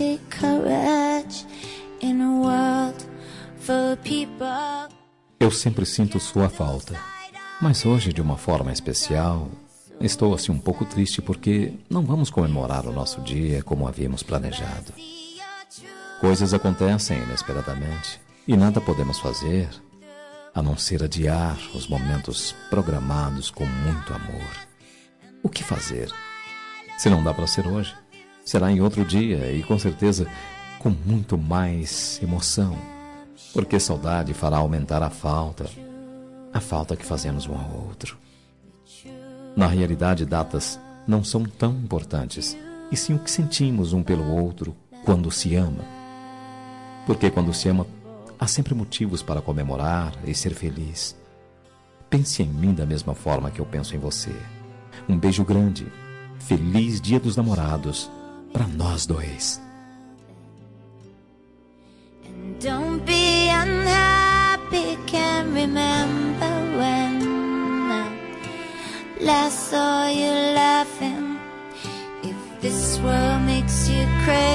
seek courage in a world full of people. Eu sempre sinto sua falta, mas hoje, de uma forma especial, estou assim um pouco triste porque não vamos comemorar o nosso dia como havíamos planejado. Coisas acontecem inesperadamente e nada podemos fazer a não ser adiar os momentos programados com muito amor. O que fazer? Se não dá para ser hoje, será em outro dia e com certeza com muito mais emoção, porque saudade fará aumentar a falta que fazemos um ao outro. Na realidade, datas não são tão importantes, e sim o que sentimos um pelo outro quando se ama. Porque quando se ama, há sempre motivos para comemorar e ser feliz. Pense em mim da mesma forma que eu penso em você. Um beijo grande. Feliz Dia dos Namorados para nós dois. And don't be unhappy, can't remember when last saw you laughing. If this world makes you crazy,